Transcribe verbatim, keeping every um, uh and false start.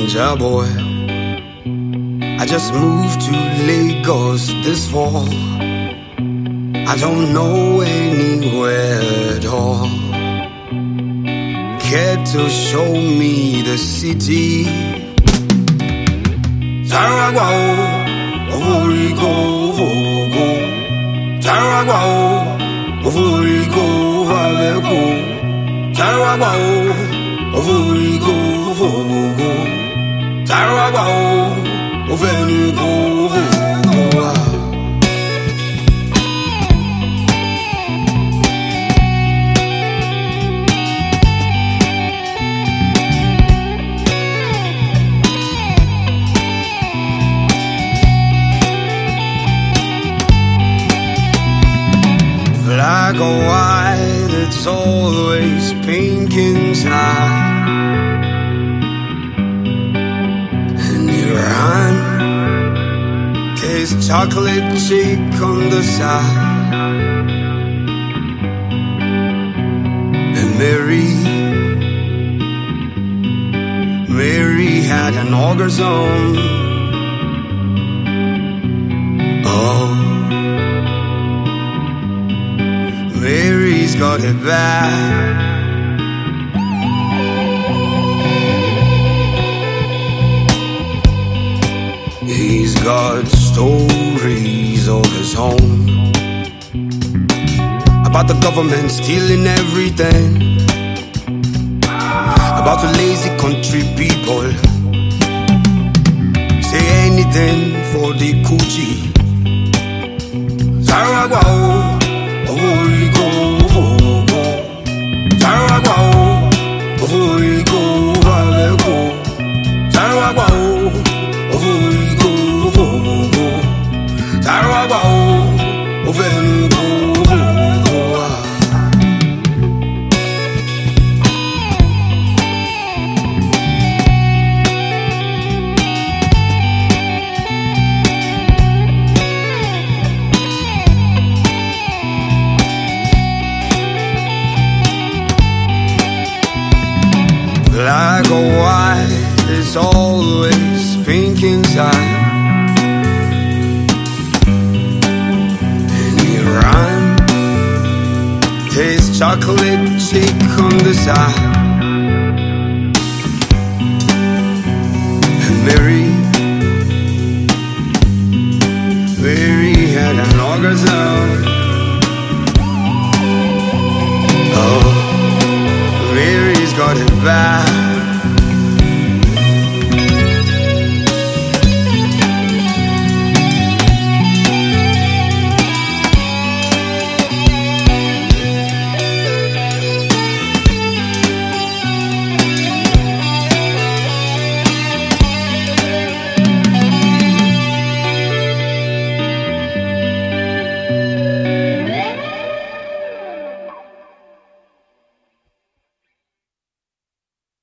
stranger boy. I just moved to Lagos this fall. I don't know anywhere at all. Care to show me the city? Taragua, Ovorigo, Vogo. Taragua, Ovorigo, Valego. Taragua, Ovorigo, Vogo. Taragua, Ovenigo, Vogo. Like a white that's always pink inside, and your hand tastes chocolate chick on the side. And Mary, Mary had an orgasm. Oh, Mary's got it bad. He's got stories of his own about the government stealing everything, about the lazy country people. Say anything for the coochie. Taragua, Ovorigo, Vogo. Taragua, Ovorigo, Valego. Taragua, Ovorigo, Vogo. Taragua, Ovenigo, Vogo. Like a white that's always pink inside, and your rhyme tastes chocolate chick on the side. And Mary, Mary had an orgasm. Oh, Mary's got it bad.